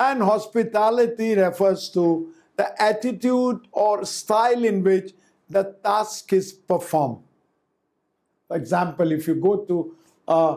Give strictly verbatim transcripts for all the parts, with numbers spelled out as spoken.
And hospitality refers to the attitude or style in which the task is performed. For example, if you go to a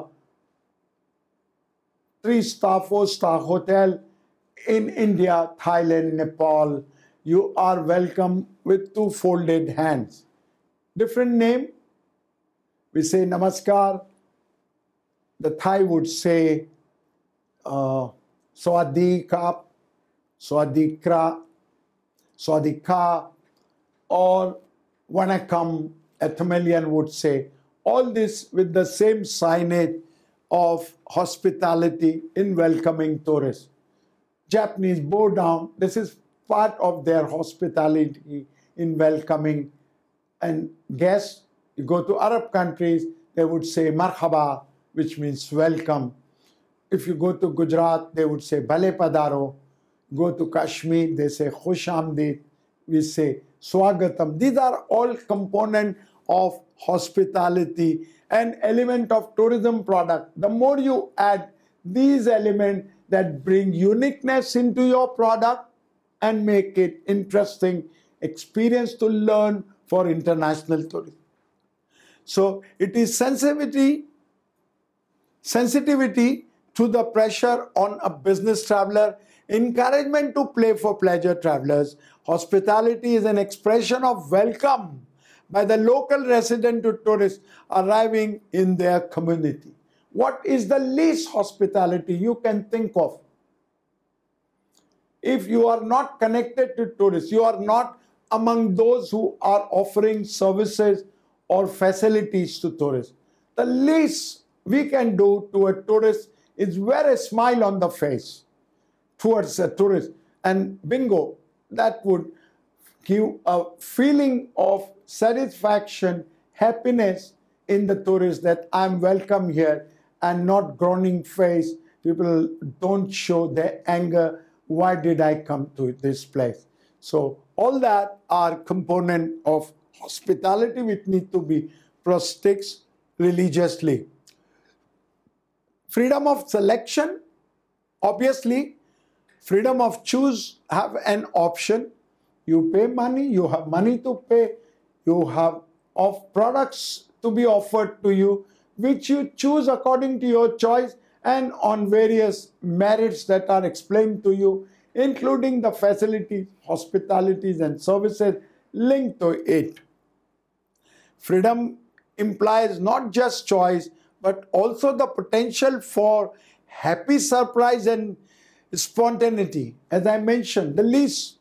three-star, four-star hotel in India, Thailand, Nepal, you are welcome with two folded hands. Different name, we say namaskar. The Thai would say uh, Sawadi Kap, Sawadi Kra, Sawadi Ka, or Vanakkam, a Tamilian would say. All this with the same signage of hospitality in welcoming tourists. Japanese bow down, this is part of their hospitality in welcoming and guests. You go to Arab countries, they would say marhaba, which means welcome. If you go to Gujarat, they would say bhale padaro. Go to Kashmir, they say khush amdeed. We say swagatam. These are all components of hospitality and element of tourism product. The more you add these elements that bring uniqueness into your product and make it interesting experience to learn for international tourism. So it is sensitivity, sensitivity to the pressure on a business traveler, encouragement to play for pleasure travelers. Hospitality is an expression of welcome by the local resident to tourists arriving in their community. What is the least hospitality you can think of? If you are not connected to tourists, you are not among those who are offering services or facilities to tourists. The least we can do to a tourist is wear a smile on the face towards a tourist. And bingo, that would give a feeling of satisfaction, happiness in the tourist that I'm welcome here, and not groaning face. People don't show their anger. Why did I come to this place? So all that are component of hospitality which need to be practiced religiously. Freedom of selection, obviously, freedom of choose, have an option. You pay money, you have money to pay, you have of products to be offered to you, which you choose according to your choice and on various merits that are explained to you, including the facilities, hospitalities and services linked to it. Freedom implies not just choice, but also the potential for happy surprise and spontaneity. As I mentioned, the least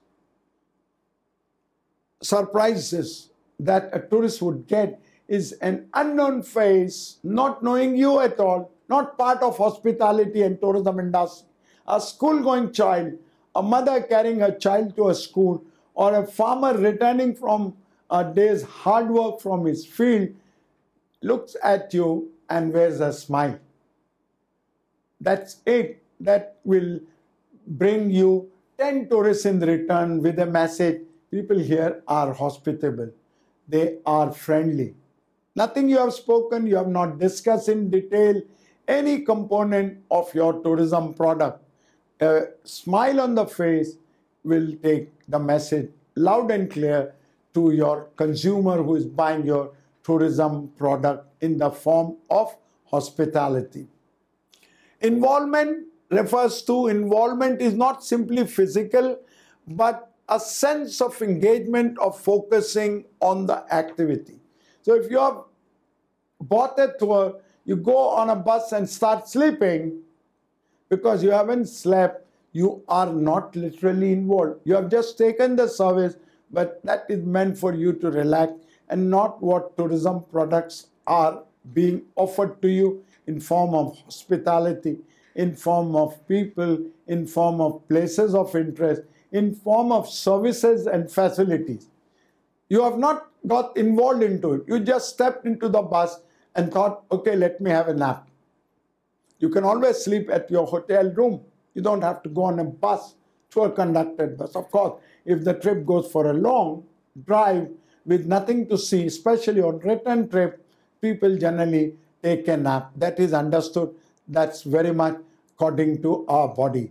surprises that a tourist would get is an unknown face, not knowing you at all, not part of hospitality and tourism industry. A school-going child, a mother carrying her child to a school, or a farmer returning from a day's hard work from his field, looks at you and wears a smile. That's it. That will bring you ten tourists in return with a message. People here are hospitable. They are friendly. Nothing you have spoken, you have not discussed in detail any component of your tourism product. A smile on the face will take the message loud and clear to your consumer who is buying your tourism product in the form of hospitality. Involvement refers to, involvement is not simply physical, but a sense of engagement, of focusing on the activity. So if you have bought a tour, you go on a bus and start sleeping because you haven't slept, you are not literally involved. You have just taken the service, but that is meant for you to relax and not what tourism products are being offered to you in form of hospitality, in form of people, in form of places of interest, in form of services and facilities. You have not got involved into it. You just stepped into the bus and thought, okay, let me have a nap. You can always sleep at your hotel room. You don't have to go on a bus, to a conducted bus. Of course, if the trip goes for a long drive with nothing to see, especially on return trip, people generally take a nap. That is understood. That's very much according to our body.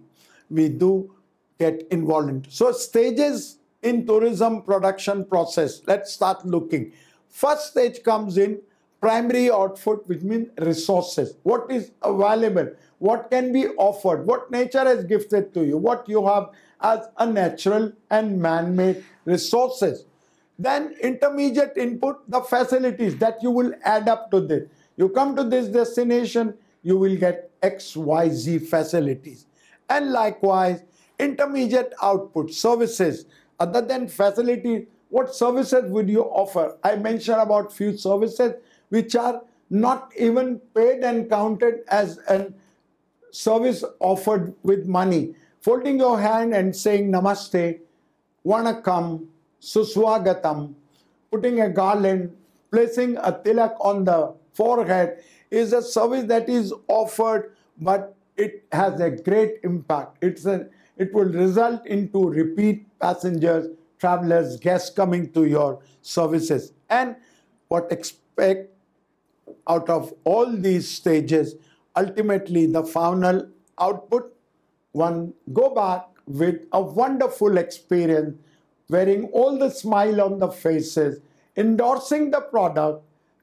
we do get involved in. So stages in tourism production process. Let's start looking. First stage comes in primary output, which means resources. What is available? What can be offered? What nature has gifted to you? What you have as a natural and man-made resources. Then intermediate input, the facilities that you will add up to this. You come to this destination, you will get X Y Z facilities. And likewise, intermediate output, services. Other than facilities, what services would you offer? I mentioned about few services which are not even paid and counted as a service offered with money. Folding your hand and saying namaste, vanakkam, suswagatam, putting a garland, placing a tilak on the forehead is a service that is offered, but it has a great impact. It's a, it will result into repeat passengers, travelers, guests coming to your services. And what expect out of all these stages, ultimately the final output, one go back with a wonderful experience, wearing all the smile on the faces, endorsing the product,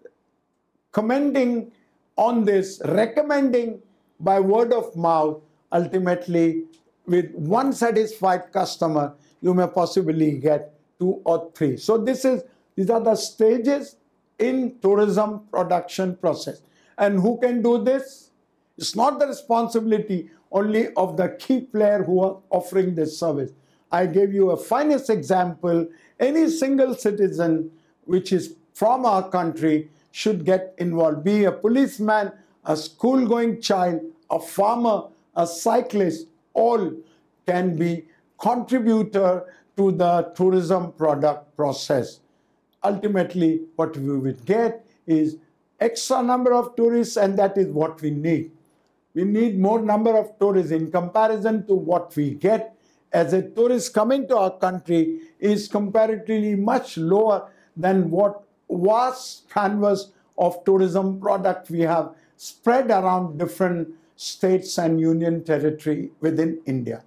commenting on this, recommending by word of mouth. Ultimately, with one satisfied customer, you may possibly get two or three. So this is these are the stages in tourism production process. And who can do this? It's not the responsibility only of the key player who are offering this service. I gave you a finest example. Any single citizen which is from our country should get involved. Be a policeman, a school-going child, a farmer, a cyclist, all can be contributor to the tourism product process. Ultimately, what we will get is extra number of tourists, and that is what we need. We need more number of tourists in comparison to what we get as a tourist coming to our country is comparatively much lower than what vast canvas of tourism product we have spread around different states and union territory within India.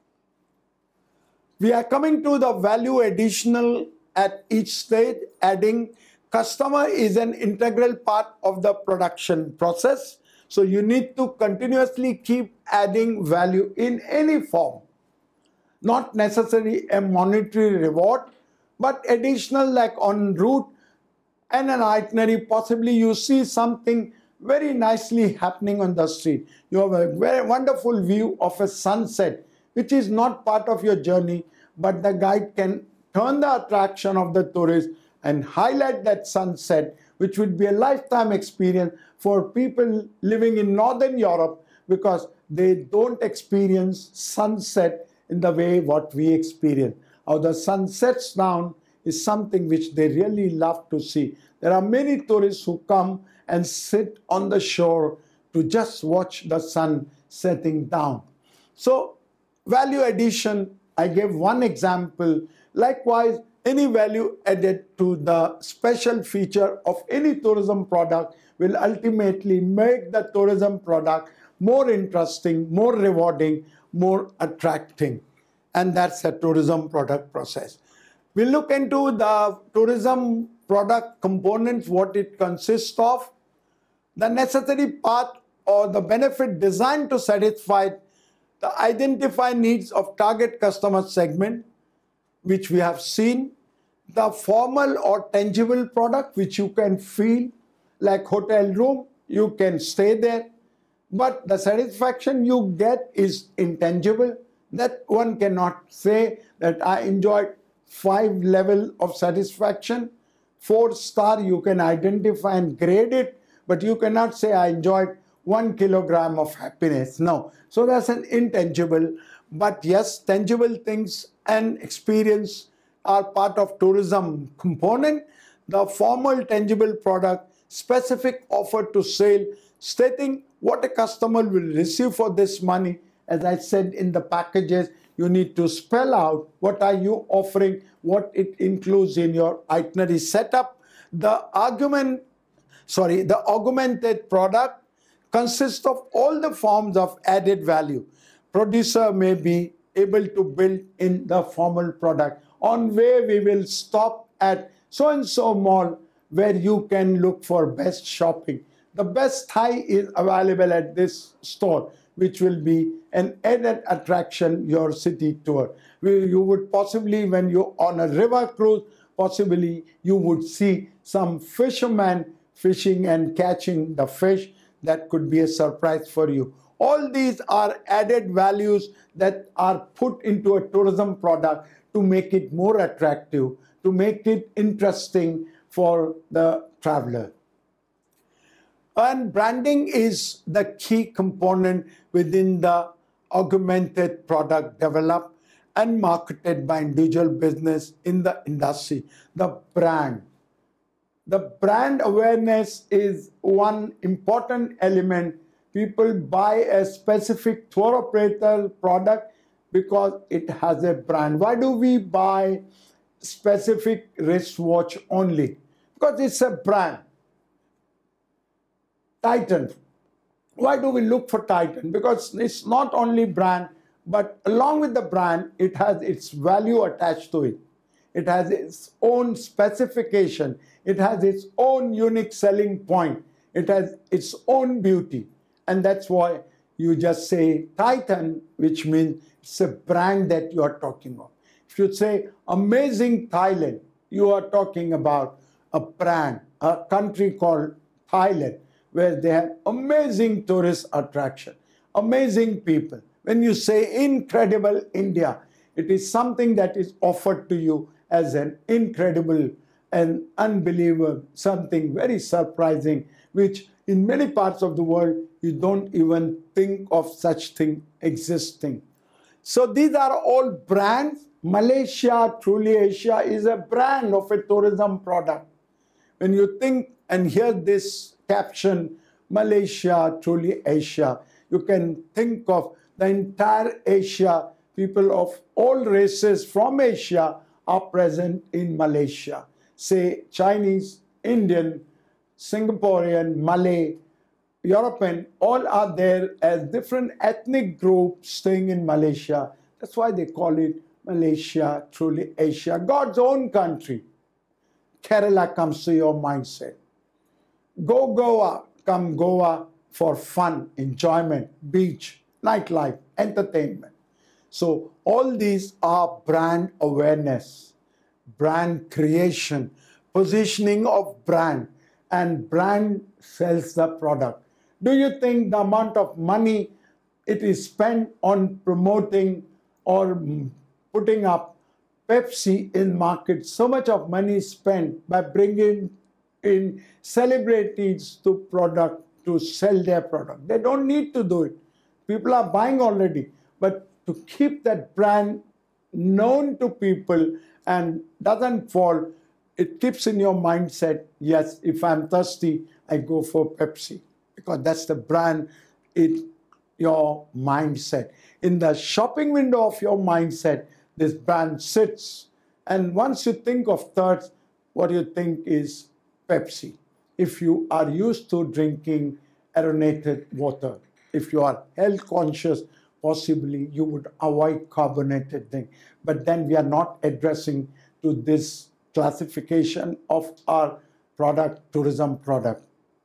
We are coming to the value additional at each stage, adding customer is an integral part of the production process. So you need to continuously keep adding value in any form. Not necessarily a monetary reward, but additional, like en route and an itinerary, possibly you see something very nicely happening on the street. You have a very wonderful view of a sunset, which is not part of your journey, but the guide can turn the attraction of the tourist and highlight that sunset, which would be a lifetime experience for people living in Northern Europe, because they don't experience sunset in the way what we experience. How the sun sets down is something which they really love to see. There are many tourists who come and sit on the shore to just watch the sun setting down. So value addition, I gave one example. Likewise, any value added to the special feature of any tourism product will ultimately make the tourism product more interesting, more rewarding, more attracting. And that's a tourism product process. We'll look into the tourism product components, what it consists of, the necessary part or the benefit designed to satisfy the identified needs of target customer segment, which we have seen, the formal or tangible product which you can feel, like hotel room, you can stay there, but the satisfaction you get is intangible. That one cannot say that I enjoyed five level of satisfaction. Four star you can identify and grade it, but you cannot say I enjoyed one kilogram of happiness. No. So that's an intangible. But yes, tangible things and experience are part of tourism component. The formal tangible product, specific offer to sale, stating what a customer will receive for this money. As I said in the packages, you need to spell out what are you offering, what it includes in your itinerary setup. The argument, sorry, the augmented product consists of all the forms of added value. producer may be able to build in the formal product. On way we will stop at so-and-so mall where you can look for best shopping. The best Thai is available at this store, which will be an added attraction, your city tour. You would possibly, when you're on a river cruise, possibly you would see some fishermen fishing and catching the fish. That could be a surprise for you. All these are added values that are put into a tourism product to make it more attractive, to make it interesting for the traveler. And branding is the key component within the augmented product developed and marketed by individual business in the industry. The brand. The brand awareness is one important element. People buy a specific tour operator product because it has a brand. Why do we buy specific wristwatch only? Because it's a brand. Titan. Why do we look for Titan? Because it's not only brand, but along with the brand, it has its value attached to it. It has its own specification. It has its own unique selling point. It has its own beauty. And that's why you just say Titan, which means it's a brand that you are talking about. If you say Amazing Thailand, you are talking about a brand, a country called Thailand, where they have amazing tourist attraction, amazing people. When you say Incredible India, it is something that is offered to you as an incredible and unbelievable, something very surprising, which in many parts of the world, you don't even think of such thing existing. So these are all brands. Malaysia, Truly Asia, is a brand of a tourism product. When you think and hear this caption, Malaysia, Truly Asia, you can think of the entire Asia. People of all races from Asia are present in Malaysia. Say Chinese, Indian, Singaporean, Malay, European, all are there as different ethnic groups staying in Malaysia. That's why they call it Malaysia, Truly Asia, God's own country. Kerala comes to your mindset. Go Goa, come Goa for fun, enjoyment, beach, nightlife, entertainment. So all these are brand awareness, brand creation, positioning of brand, and brand sells the product. Do you think the amount of money it is spent on promoting or putting up Pepsi in market, so much of money is spent by bringing in celebrities to product to sell their product? They don't need to do it. People are buying already. But to keep that brand known to people and doesn't fall, it keeps in your mindset, yes, if I'm thirsty, I go for Pepsi. Because that's the brand in your mindset. In the shopping window of your mindset, this brand sits. And once you think of thirst, what you think is Pepsi. If you are used to drinking aeronated water, if you are health conscious, possibly you would avoid carbonated thing. But then we are not addressing to this classification of our product, tourism product.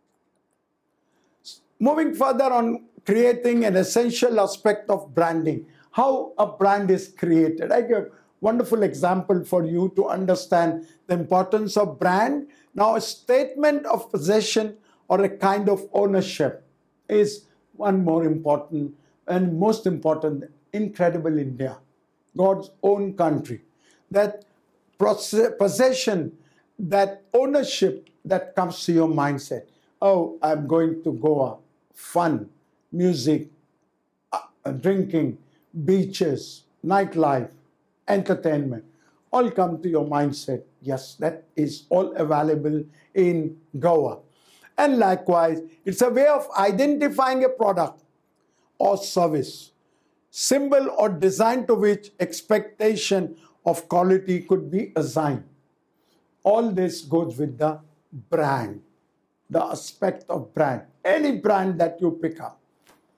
Moving further on, creating an essential aspect of branding. How a brand is created. I give a wonderful example for you to understand the importance of brand. Now, a statement of possession or a kind of ownership is one more important and most important. Incredible India, God's own country. That possession, that ownership that comes to your mindset. Oh, I'm going to Goa. Fun, music, uh, drinking, beaches, nightlife, entertainment, all come to your mindset. Yes, that is all available in Goa. And likewise, it's a way of identifying a product or service, symbol or design to which expectation of quality could be assigned. All this goes with the brand, the aspect of brand, any brand that you pick up.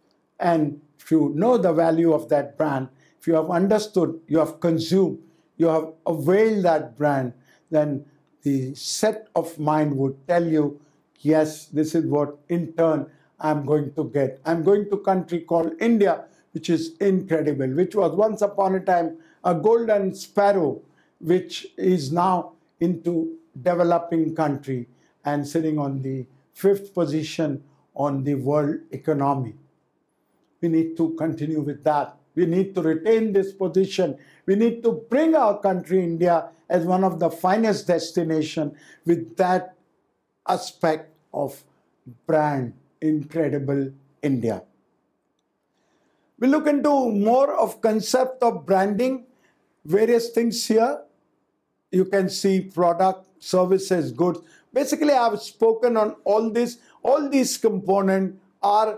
And if you know the value of that brand, if you have understood, you have consumed, you have availed that brand, then the set of mind would tell you, yes, this is what in turn I'm going to get. I'm going to a country called India, which is incredible, which was once upon a time a golden sparrow, which is now into developing country and sitting on the fifth position on the world economy. We need to continue with that. We need to retain this position. We need to bring our country, India, as one of the finest destinations with that aspect of brand, incredible India. We look into more of concept of branding, various things here. You can see product, services, goods. Basically, I have spoken on all this. All these components are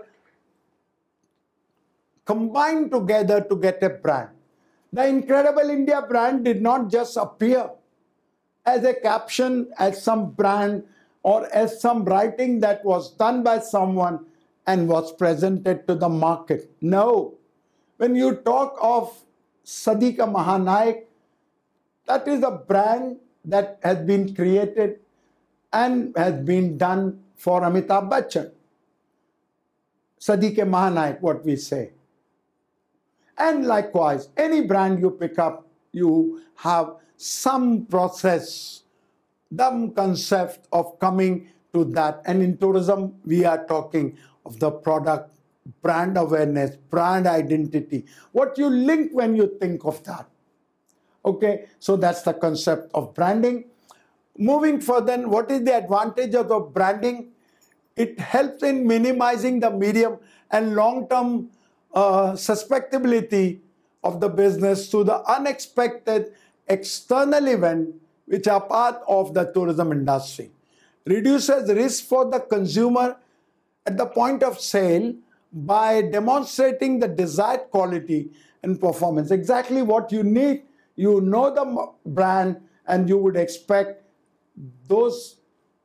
combined together to get a brand. The Incredible India brand did not just appear as a caption, as some brand, or as some writing that was done by someone and was presented to the market. No. When you talk of Sadi Ka Mahanayak, that is a brand that has been created and has been done for Amitabh Bachchan. Sadi Ke Mahanayak, what we say. And likewise, any brand you pick up, you have some process, some concept of coming to that. And in tourism, we are talking of the product, brand awareness, brand identity. What you link when you think of that. Okay, so that's the concept of branding. Moving further, what is the advantage of the branding? It helps in minimizing the medium and long-term uh, susceptibility of the business to the unexpected external event which are part of the tourism industry. Reduces risk for the consumer at the point of sale by demonstrating the desired quality and performance. Exactly what you need. You know the brand and you would expect those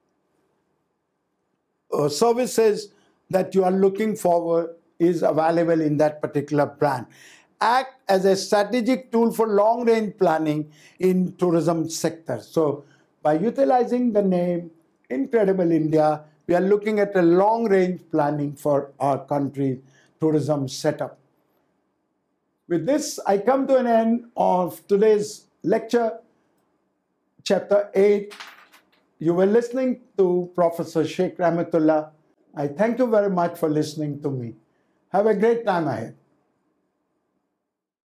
uh, services that you are looking for is available in that particular brand. Act as a strategic tool for long-range planning in tourism sector. So by utilizing the name Incredible India, we are looking at a long-range planning for our country's tourism setup. With this, I come to an end of today's lecture, chapter eight. You were listening to Professor Sheikh Rahmatullah. I thank you very much for listening to me. Have a great time ahead.